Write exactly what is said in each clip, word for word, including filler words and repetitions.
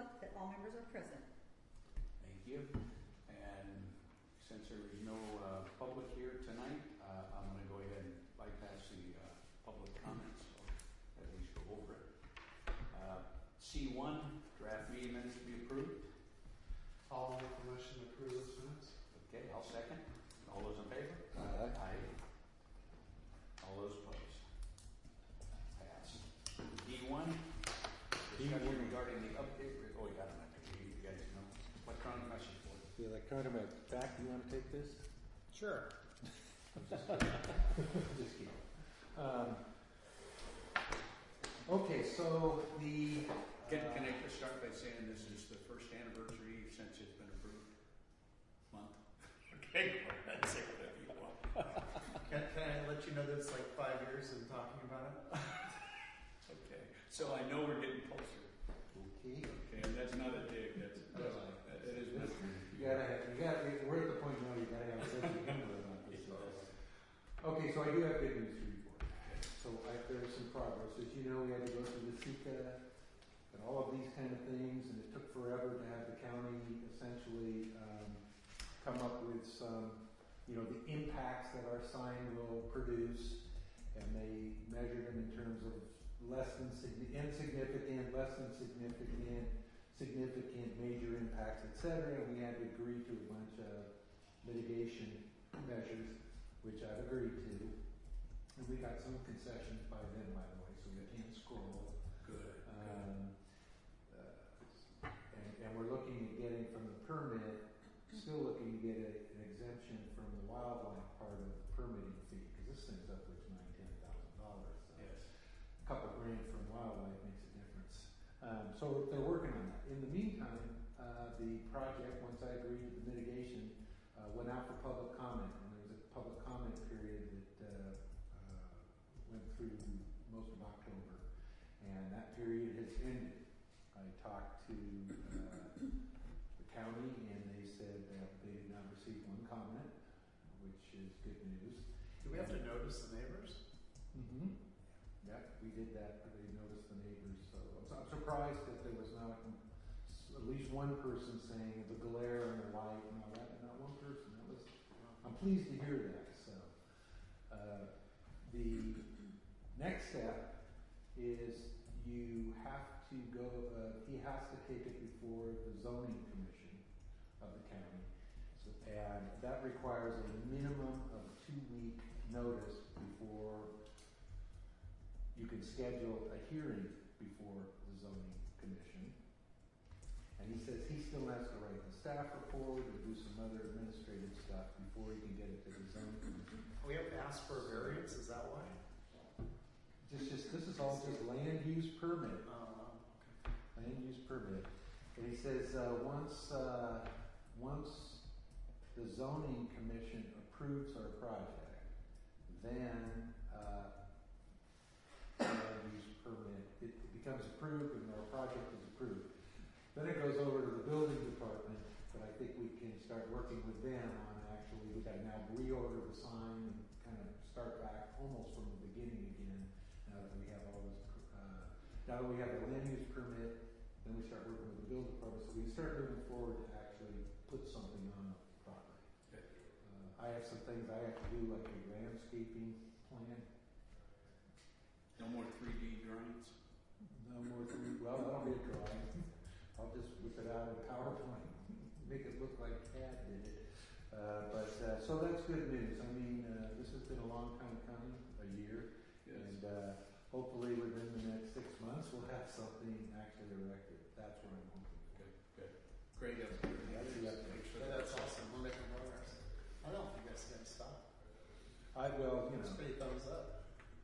that all members are present. Thank you. And since there is no uh, public here tonight, uh, I'm going to go ahead and bypass the uh, public comments, so at least go over it. Uh, C one, draft meeting minutes to be approved. I'll make a motion to approve those minutes. Okay, I'll second. All those in favor? Aye. Aye. All those opposed? Pass. D one, discussion regarding the update. Oh, you got it. You guys know. Electronic message board. The electronic map. Back, you want to take this? Sure. Just kidding. Um, okay, so the. Can, uh, can I just start by saying this is the first anniversary since it's been approved? Month? Okay, go ahead, say whatever you want. Can, can I let you know that it's like five years in talking about it? Okay, so I know we're getting closer. Okay. Okay, and that's not a dig, that's, that's that, that is This, mystery. you gotta have, you gotta, we're at the point now you gotta have a sense of humor about this. Okay, so I do have good news to report. So I, there's some progress. As you know, we had to go through the SECA and all of these kind of things, and it took forever to have the county essentially um, come up with some, you know, the impacts that our sign will produce, and they measured them in terms of less than sig- insignificant, less than significant, significant, major impacts, et cetera. And we had to agree to a bunch of mitigation measures, which I've agreed to. And we got some concessions by them, by the way, so we can't scroll. Good. Um, uh, and, and we're looking at getting from the permit, still looking to get a, an exemption from the wildlife part of the permitting fee, because this thing's upwards of nine, ten thousand dollars. So Yes. a couple grand from wildlife makes a difference. Um, so they're working on that. In the meantime, uh, the project, once I agreed to the mitigation, uh, went out for public comment, and there was a public comment period that uh, uh, went through most of October, and that period has ended. I talked to uh, the county, and they said that they did not receive one comment, which is good news. Do we have to notice the neighbors? Mm-hmm. Yeah, we did that, but they noticed the neighbors, so I'm, I'm surprised that there was not at least one person saying the glare and the light and all that, and not one person. That was, I'm pleased to hear that. So uh, the next step is you have to go, uh, he has to take it before the zoning commission of the county. So, and that requires a minimum of two-week notice before you can schedule a hearing before the zoning commission. And he says he still has to write the staff report and do some other administrative stuff before he can get it to the zoning commission. We have to ask for a variance, is that why? Just, just, this is all just land use permit. Uh, okay. Land use permit. And he says, uh, once, uh, once the zoning commission approves our project, then, uh, land use permit, it, it becomes approved and our project is approved. Then it goes over to the building department, but I think we can start working with them on actually, we gotta now reorder the sign and kind of start back almost from the beginning again. Now that we have all this, uh, now that we have the land use permit, then we start working with the building department, so we start moving forward to actually put something on the property. Uh, I have some things I have to do, like a landscaping plan. No more three D drawings? No more three, well, that'll be a drawing. I'll just whip it out in PowerPoint, make it look like Tad did it. Uh, but, uh, so that's good news. I mean, uh, this has been a long time coming, a year. Yes. And uh, hopefully within the next six months, we'll have something actually erected. That's what I'm hoping for. Good, good. Great update. That's the update. Thanks for Yeah, that. that's awesome, we're making progress. I don't think that's gonna stop. I will, you It's know. pretty thumbs up.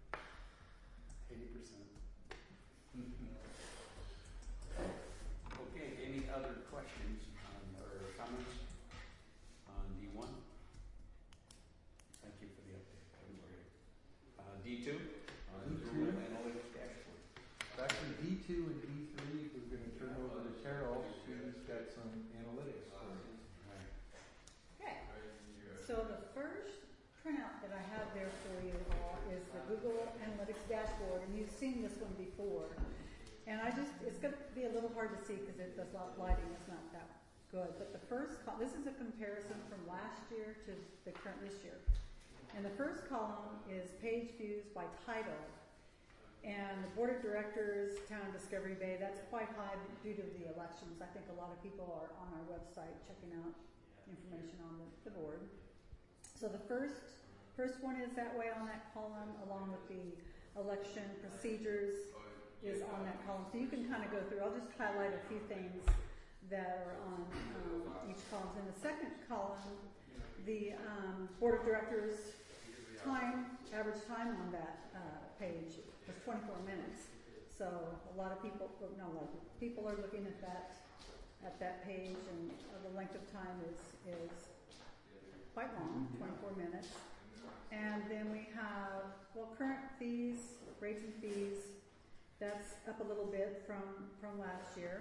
Eighty percent. Okay, any other questions on, or comments on D one? Thank you for the update. That was great. Uh, D two? D two. Analytics dashboard. Actually, D two and D three, we're going to turn over to Cheryl. She's got some analytics for you. Right. Okay. So the first printout that I have there for you all is the Google Analytics dashboard, and you've seen this one before. And I just, it's gonna be a little hard to see because it, the lighting is not that good. But the first, col- this is a comparison from last year to the current this year. And the first column is page views by title. And the board of directors, Town Discovery Bay, that's quite high due to the elections. I think a lot of people are on our website checking out information on the, the board. So the first, first one is that way on that column, along with the election procedures is on that column. So you can kind of go through. I'll just highlight a few things that are on um, each column. In the second column, the um, board of directors time, average time on that uh, page was twenty-four minutes. So a lot of people, well, no, a lot of people, people are looking at that at that page, and uh, the length of time is is quite long, twenty-four minutes. And then we have, well, current fees, rates and fees. That's up a little bit from, from last year.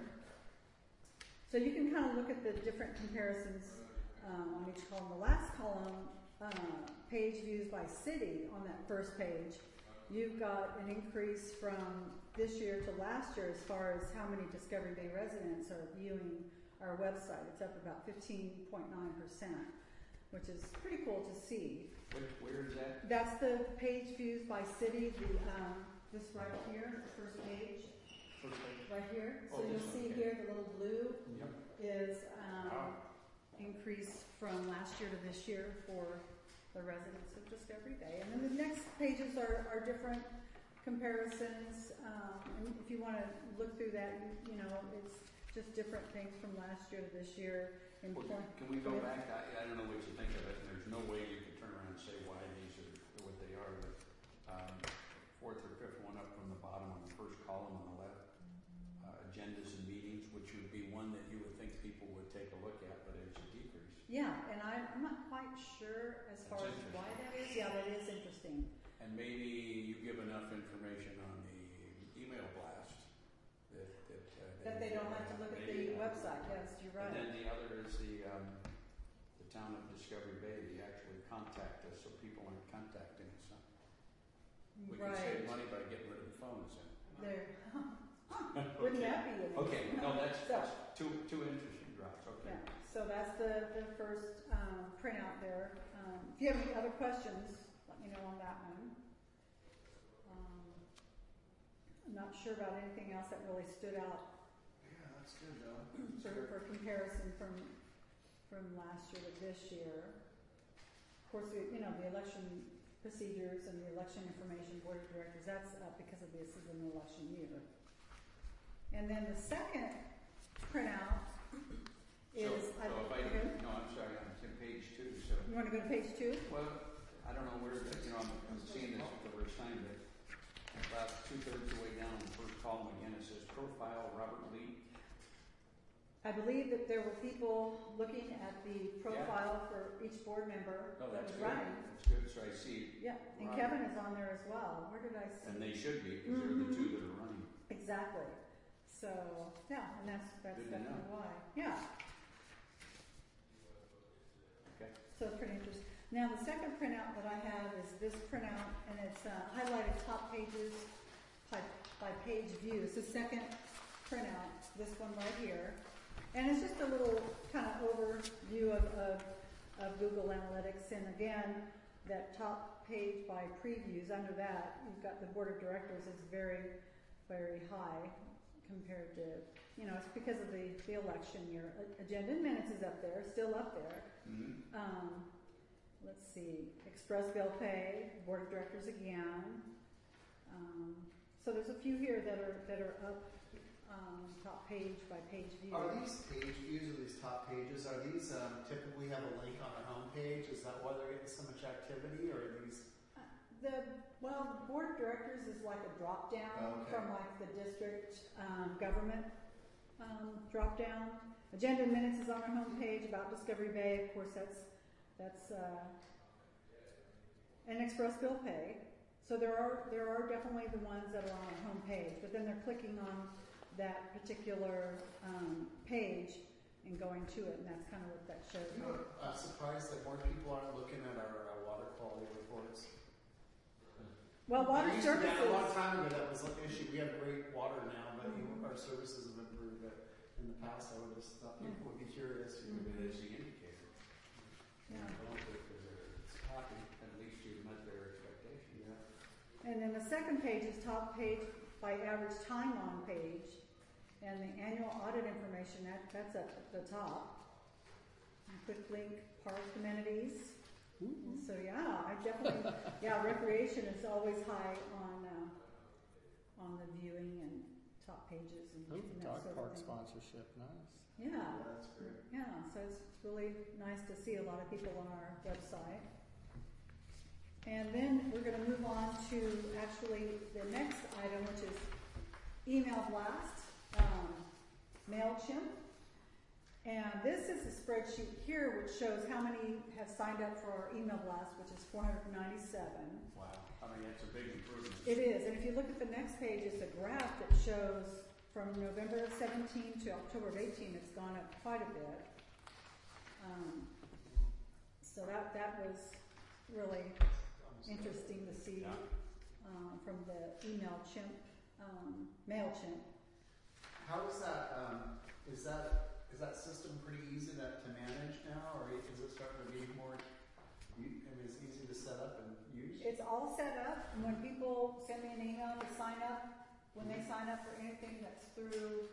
So you can kind of look at the different comparisons um, on each column. The last column, uh, page views by city on that first page, you've got an increase from this year to last year as far as how many Discovery Bay residents are viewing our website. It's up about fifteen point nine percent, which is pretty cool to see. Where, where is that? That's the page views by city, the um, this right here, the first page, First page? right here. So Oh, you'll this one, see okay. here the little blue Yep. is um, Wow. increase from last year to this year for the residents of Discovery Bay. And then the next pages are, are different comparisons. Um, and if you want to look through that, you, you know, it's just different things from last year to this year. In Well, point- can we go yeah. back? I, I don't know what you think of it, and there's no way you can turn around and say why these are what they are, but um, fourth or fifth one up from the bottom on the first column on the left, uh, agendas and meetings, which would be one that you would think people would take a look at, but it's a decrease. Yeah, and I, I'm not quite sure as far That's as why that is. Yeah, that is interesting. And maybe you give enough information on the email blast that that, uh, That they don't have to look at the maybe- website. Yes, you're And right. then the other is the um, the town of Discovery Bay. They actually contact us, so people aren't contacting us. Huh? We can Right. save money by getting rid of the phones. Then. There. Wouldn't that be amazing? Okay, no, that's, So- that's two two interesting drops. Okay. Yeah, so that's the, the first um, printout there. Um, if you have any other questions, let me know on that one. Um, I'm not sure about anything else that really stood out Yeah, that's good though. for, for comparison from from last year to this year. Of course, the, you know, the election procedures and the election information board of directors, that's up because of this is an election year. And then the second printout is, so, I, so if I, okay. no, I'm sorry, I'm on page two. So, You want to go to page two? well, I don't know where, you know, I'm, I'm seeing this for the first time, but about two thirds of the way down the first column again, it says profile Robert Lee. I believe that there were people looking at the profile for each board member Oh, that that's was good. running. That's good. So I see, Yeah, and Right. Kevin is on there as well. Where did I see? and they should be because they're the Mhm. two that are running. Exactly. So, yeah, and that's, that's Good to know. definitely why. Yeah, Okay. so it's pretty interesting. Now, the second printout that I have is this printout, and it's uh, highlighted top pages by, by page view. It's the second printout, this one right here. And it's just a little kind of overview of, of, of Google Analytics. And again, that top page by previews, under that, you've got the board of directors is very, very high compared to, you know, it's because of the, the election year. A- Agenda and minutes is up there, still up there. Mm-hmm. Um, let's see, express bill pay, board of directors again. Um, so there's a few here that are, that are up, um, top page by page view. Are these page views or these top pages, are these um, typically have a link on their homepage? Is that why they're getting so much activity, or are these? The, well, the board of directors is like a drop down Oh, okay. from like the district, um, government, um, drop down. Agenda and minutes is on our homepage about Discovery Bay, of course, that's, that's, uh, and express bill pay. So there are, there are definitely the ones that are on our homepage, but then they're clicking on that particular, um, page and going to it, and that's kind of what that shows. You know, I'm surprised that more people aren't looking at our uh, water quality reports. Well, water There used to be- A long services, time ago, that was an issue. We have great water now, but you know, our services have improved. But in the past, I would just thought people would be curious. You know, It is the indicator. yeah. You know, if they're happy, at least you've met their expectations. yeah. And then the second page is top page by average time on page. And the annual audit information, that, that's at the top. And quick link, park amenities. So yeah, I definitely, yeah, recreation is always high on, uh, on the viewing and top pages and Ooh, and that dog sort of park thing. sponsorship, nice. Yeah, Yeah, that's great. yeah, so it's really nice to see a lot of people on our website. And then we're gonna move on to actually the next item, which is email blast, um, MailChimp. And this is a spreadsheet here which shows how many have signed up for our email blast, which is four hundred ninety-seven. Wow, I mean, that's a big improvement. It is, and if you look at the next page, it's a graph that shows from November of seventeen to October of eighteen, it's gone up quite a bit. Um, so that, that was really interesting to see, Yeah. um, from the email chimp, um, MailChimp. How is that? Um, is that is that system pretty easy to, to manage now, or is it starting to be more? You, I mean, it's easy to set up and use. It's all set up, and when people send me an email to sign up, when they sign up for anything that's through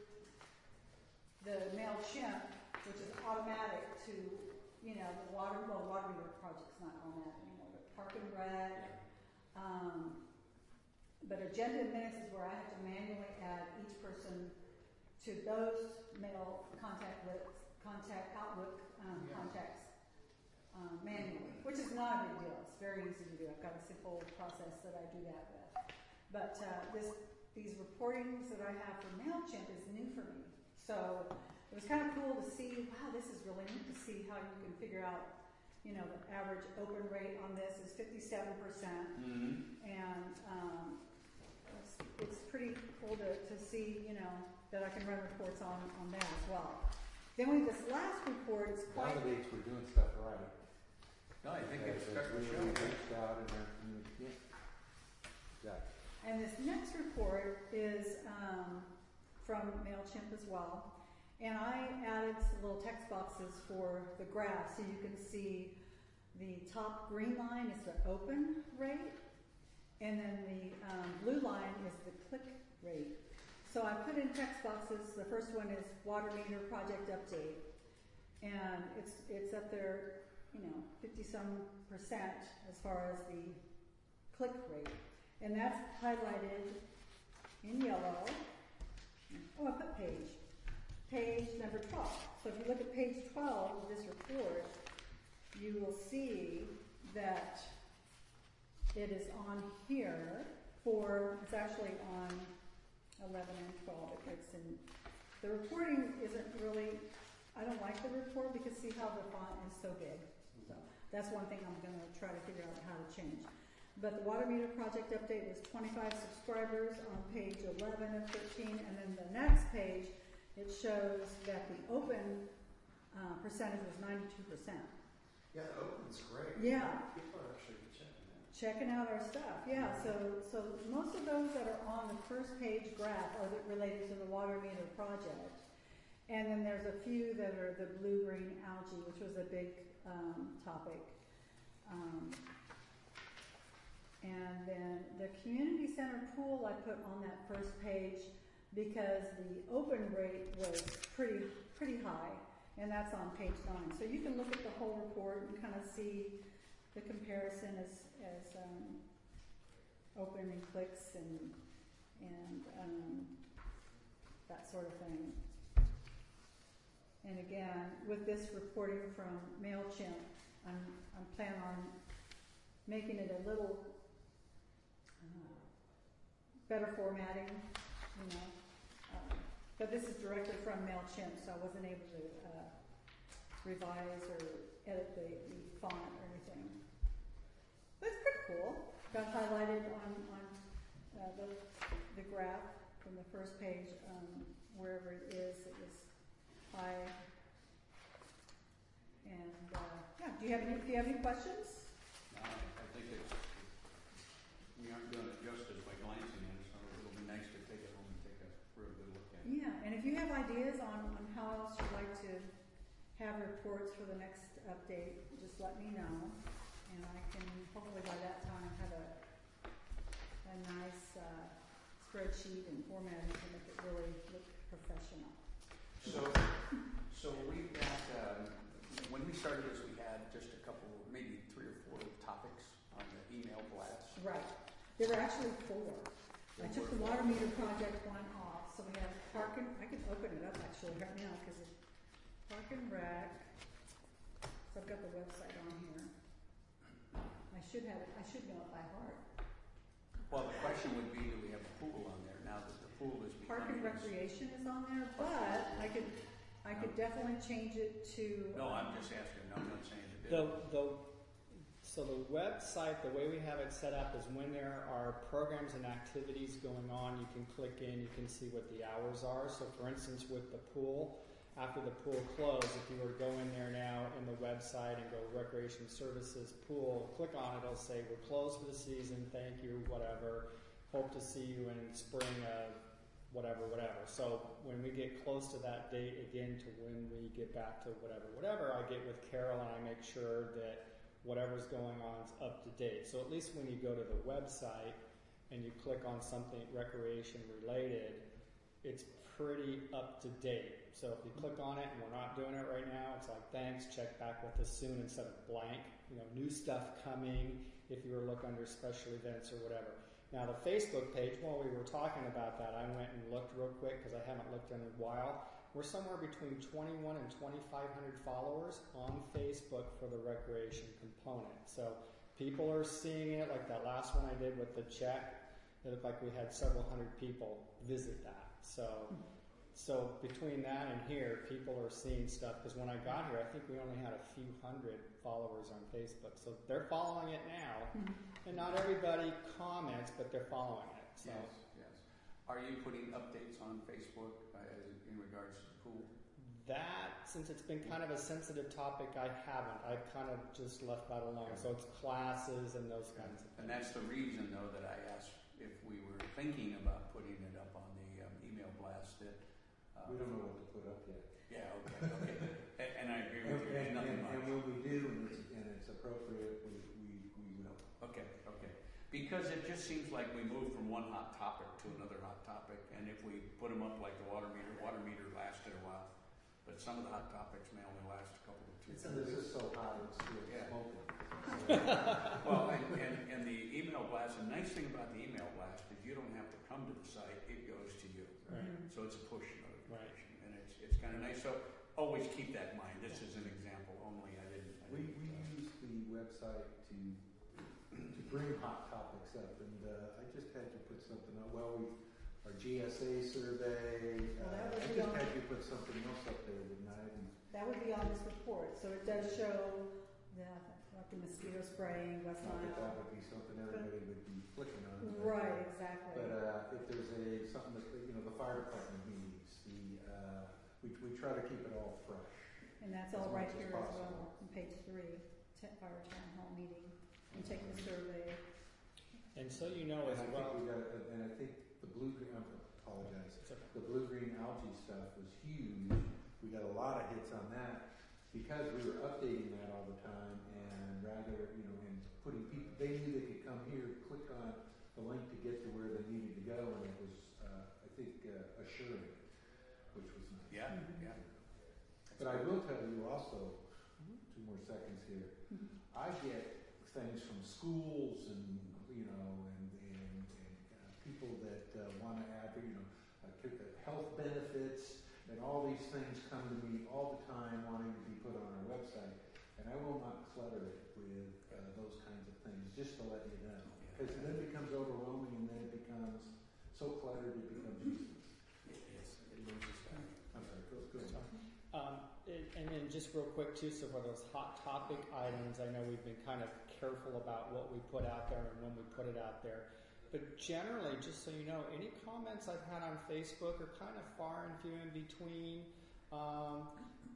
the MailChimp, which is automatic to, you know, the water, well, water meter project's not automatic anymore, but Park and Rec, um, but agenda minutes is where I have to manually add each person to those mail contact lists, contact Outlook um, Yeah. contacts um, manually, which is not a big deal. It's very easy to do. I've got a simple process that I do that with. But uh, this, these reportings that I have for MailChimp is new for me. So it was kind of cool to see, wow, this is really neat to see how you can figure out, you know, the average open rate on this is fifty-seven percent. Mm-hmm. And um, it's, it's pretty cool to, to see, you know, that I can run reports on, on that as well. Then we have this last report, it's quite, Validates we're doing stuff right. No, I think That- it's that starting to we show. reached out and our community, yeah. Exactly. and this next report is um, from MailChimp as well. And I added some little text boxes for the graph so you can see the top green line is the open rate, and then the um, blue line is the click rate. So I put in text boxes. The first one is water meter project update, and it's it's up there, you know, fifty some percent as far as the click rate, and that's highlighted in yellow. Oh, I put page, page number twelve. So if you look at page twelve of this report, you will see that it is on here for, it's actually on eleven and twelve. It gets in, the reporting isn't really, I don't like the report because see how the font is so big. So that's one thing I'm gonna try to figure out how to change. But the water meter project update was twenty-five subscribers on page eleven and thirteen, and then the next page, it shows that the open uh, percentage was ninety-two percent. Yeah, the open's great. Yeah. People are actually checking it. Checking out our stuff, yeah, so, so most of those that are on the first page graph are the- related to the water meter project. And then there's a few that are the blue-green algae, which was a big, um, topic. Um, and then the community center pool I put on that first page because the open rate was pretty, pretty high, and that's on page nine. So you can look at the whole report and kind of see the comparison as, as um, open and clicks and, and um, that sort of thing. And again, with this reporting from MailChimp, I'm, I'm planning on making it a little uh, better formatting, you know. Uh, but this is directly from MailChimp, so I wasn't able to uh, revise or edit the, the font or anything. That's pretty cool. Got highlighted on, on uh, the, the graph from the first page, um, wherever it is, it was high. And uh, yeah, do you have any? Do you have any questions? No, I think it's we aren't doing it justice by glancing at it, so it'll be nice to take it home and take a real good look at it. Yeah, and if you have ideas on, on how else you'd like to have reports for the next update, just let me know. And I can hopefully by that time have a, a nice uh, spreadsheet and formatting to make it really look professional. So, so we've got, um, when we started this, we had just a couple, maybe three or four topics on the email blast. Right. There were actually four. I took the water meter project one off, so we have park and, I can open it up actually right now because it's park and rec. So I've got the website on here. I should have it, I should know it by heart. Well, the question would be, do we have a pool on there now that the pool is Park and becoming? recreation is on there, but I could, I could definitely change it to. No, I'm just asking, no, I'm not saying to do. The, the, so the website, the way we have it set up is when there are programs and activities going on, you can click in, you can see what the hours are. So for instance, with the pool, after the pool closed, if you were to go in there now in the website and go recreation services pool, click on it, it'll say we're closed for the season, thank you, whatever. Hope to see you in spring of whatever, whatever. So when we get close to that date again to when we get back to whatever, whatever, I get with Carol and I make sure that whatever's going on is up to date. So at least when you go to the website and you click on something recreation related, it's pretty up to date. So if you click on it and we're not doing it right now, it's like, thanks, check back with us soon instead of blank. You know, new stuff coming if you were to look under special events or whatever. Now the Facebook page, while we were talking about that, I went and looked real quick because I haven't looked in a while. We're somewhere between twenty-one and twenty-five hundred followers on Facebook for the recreation component. So people are seeing it, like that last one I did with the check. It looked like we had several hundred people visit that. So, so between that and here, people are seeing stuff. Because when I got here, I think we only had a few hundred followers on Facebook. So they're following it now, and not everybody comments, but they're following it. So. Yes, yes. Are you putting updates on Facebook uh, in regards to the pool? That, since it's been kind of a sensitive topic, I haven't. I've kind of just left that alone. So it's classes and those kinds of things. And that's the reason, though, that I asked if we were thinking about putting it up on the um, email blast. That uh, We don't know what to put up yet. Yeah, okay, okay. and, and I agree with you. There's And, nothing and, much. and when we do, and it's, and it's appropriate, we, we, we will. Okay, okay. Because it just seems like we move from one hot topic to another hot topic, and if we put them up like the water meter, water meter lasted a while, but some of the hot topics may only last a couple of two. It's And this is so hot, it's still Yeah. smoking. Well, and, and, and the email blast, the nice thing about the email blast is you don't have to come to the site, it goes to you. Right. So it's a push notification, and it's, it's kind of nice. So always keep that in mind. This is an example only. I didn't. I We, didn't, we uh, use the website to, to bring hot topics up, and, uh, I just had to put something up, well, we, our G S A survey, Well, that uh, would I be just on- had to put something else up there, didn't I? And That would be on this report, so it does show the, like the mosquito spraying, West not that that Nile. would be something everybody would be clicking on. but- Right, exactly. But, uh, if there's a, something that, you know, the fire department needs, the, uh, we, we try to keep it all fresh. And that's as all right much as here as possible. well, on page three, te- fire town hall meeting, and take the survey. And so you know And as I think well. we got, and I think the blue green, I apologize, It's okay. the blue green algae stuff was huge. We got a lot of hits on that because we were updating that all the time, and rather, you know, and putting people, they knew they could come here, click on the link to get to where they needed to go, and it was, uh, I think, uh, assuring, which was nice. yeah, Mhm. yeah. But I will tell you also, two more seconds here, Mhm. I get things from schools and, you know, and, and, and uh, people that uh, want to add, you know, uh, c- uh, health benefits, and all these things come to me all the time wanting to be put on our website. And I will not clutter it with uh, those kinds of things, just to let you know. Because then it becomes overwhelming, and then it becomes so cluttered it becomes useless. It is. It loses value. I'm sorry, go, go ahead. Um, and, and then just real quick too, so for those hot topic items, I know we've been kind of careful about what we put out there and when we put it out there. But generally, just so you know, any comments I've had on Facebook are kind of far and few in between. Um,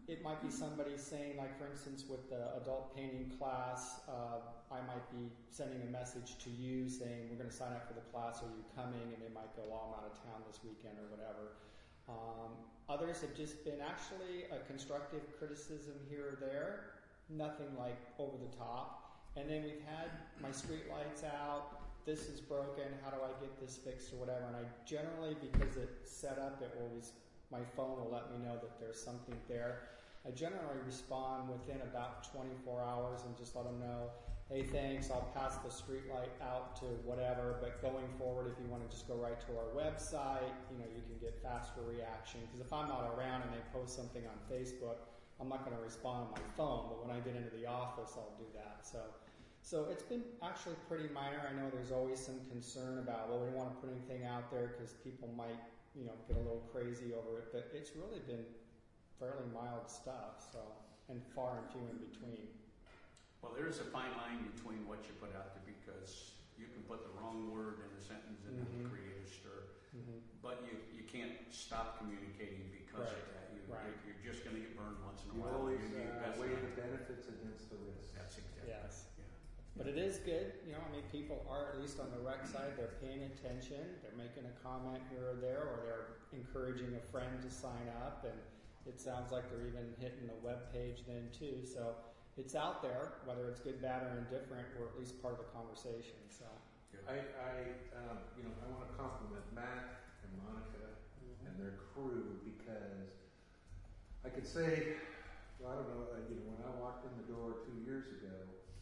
it might be somebody saying, like for instance, with the adult painting class, uh, I might be sending a message to you saying, we're going to sign up for the class, are you coming? And they might go, oh, I'm out of town this weekend or whatever. Um, others have just been actually a constructive criticism here or there, nothing like over the top. And then we've had my street lights out, this is broken, how do I get this fixed or whatever. And I generally, because it's set up, it always, my phone will let me know that there's something there. I generally respond within about twenty-four hours and just let them know, hey, thanks, I'll pass the street light out to whatever, but going forward, if you want to just go right to our website, you know, you can get faster reaction. Because if I'm not around and they post something on Facebook, I'm not going to respond on my phone, but when I get into the office, I'll do that. So, so it's been actually pretty minor. I know there's always some concern about, well, we don't want to put anything out there because people might, you know, get a little crazy over it, but it's really been fairly mild stuff, so, and far and few in between. Well, there is a fine line between what you put out there, because you can put the wrong word in a sentence and Mhm. it'll create a stir. Mm-hmm. But you, you can't stop communicating because Right. of that. You, Right. you're, you're just going to get burned once in a You while. always You- you uh, best weigh not- the benefits against the risks. That's exactly. Yes. Yeah. But it is good, you know, I mean, people are, at least on the rec side, they're paying attention, they're making a comment here or there, or they're encouraging a friend to sign up, and it sounds like they're even hitting the web page then too, so it's out there, whether it's good, bad, or indifferent, we're at least part of the conversation, so. I, I um, you know, I want to compliment Matt and Monica and their crew, because I could say, well, I don't know, uh, you know, when I walked in the door two years ago,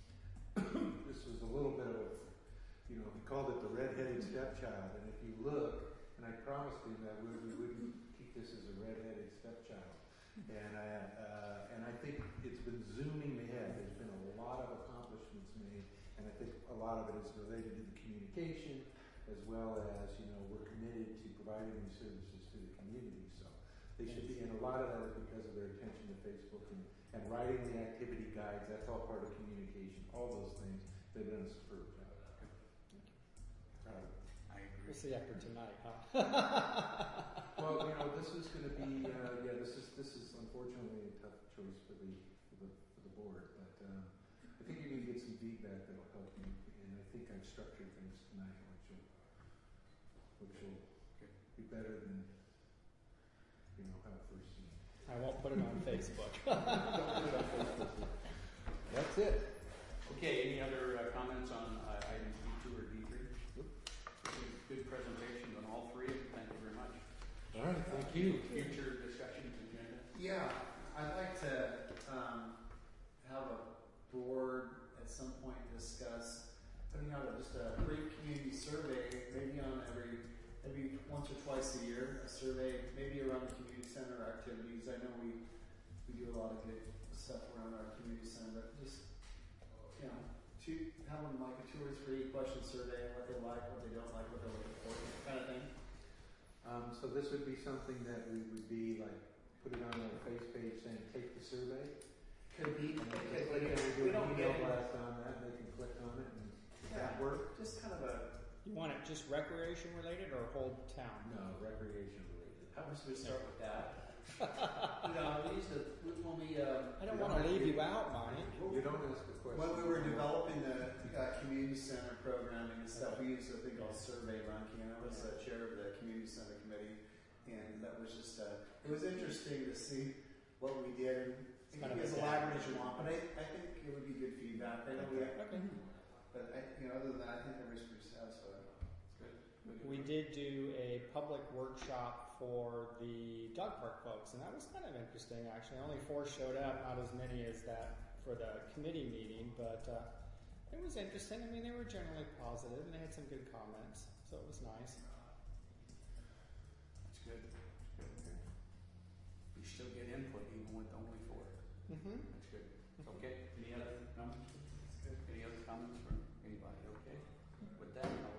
this was a little bit of, you know, he called it the red-headed stepchild, and if you look, and I promised him that we, we wouldn't keep this as a red-headed stepchild, and I, uh, and I think it's been zooming ahead. There's been a lot of accomplishments made, and I think a lot of it is related to the communication, as well as, you know, we're committed to providing these services to the community, so they should be, and a lot of that is because of their attention to Facebook and, and writing the activity guides. That's all part of communication, all those things. They've done a superb job. Proud of them. I agree. We'll see after tonight, huh? Well, you know, this is going to be, uh, yeah, this is this is unfortunately a tough choice for the for the, for the board, but um, I think you're going to get some feedback that will help you, and I think I've structured things tonight, which will which will be better than, you know, how it first seemed. I won't put it on Facebook. That's it. Okay, any other uh, comments on uh, items D two or D three? Good presentation on all three of them. Thank you very much. All right, thank you. Future discussions agenda? Yeah, I'd like to um, have a board at some point discuss putting out a, just a brief community survey, maybe on every, maybe once or twice a year, a survey, maybe around the community center activities. I know we, we do a lot of good stuff around our community center, but just, you know, two, have them like a two or three question survey, what they like, what they don't like, what they're looking for, kind of thing. Um, so this would be something that we would be like, put it on our face page saying, take the survey. Could be, And could they be, can click and we do an don't email get it. blast on that, and they can click on it, and does that Yeah. work? Just kind of a, You want it just recreation related or whole town? No, recreation related. how much do we start with that? You know, we used to, we- when we, uh, I don't You want to don't leave have you out, Mike. You don't ask a question. when we were developing the uh, community center programming and stuff, we used a thing called Survey Monkey, and I was uh, chair of the community center committee, and that was just, uh, it was interesting to see what we did, and it Kind can of be as a elaborate as you want, but I, I think it would be good feedback. I know we, Okay. but I, you know, other than that, I think everybody's pretty satisfied. We did do a public workshop for the dog park folks, and that was kind of interesting actually. Only four showed up, not as many as that for the committee meeting, but uh, it was interesting. I mean, they were generally positive, and they had some good comments, so it was nice. That's good. That's good. You still get input even with only four. Mm-hmm. That's good. Okay, any other comments? Any other comments from anybody? Okay. With that, I'll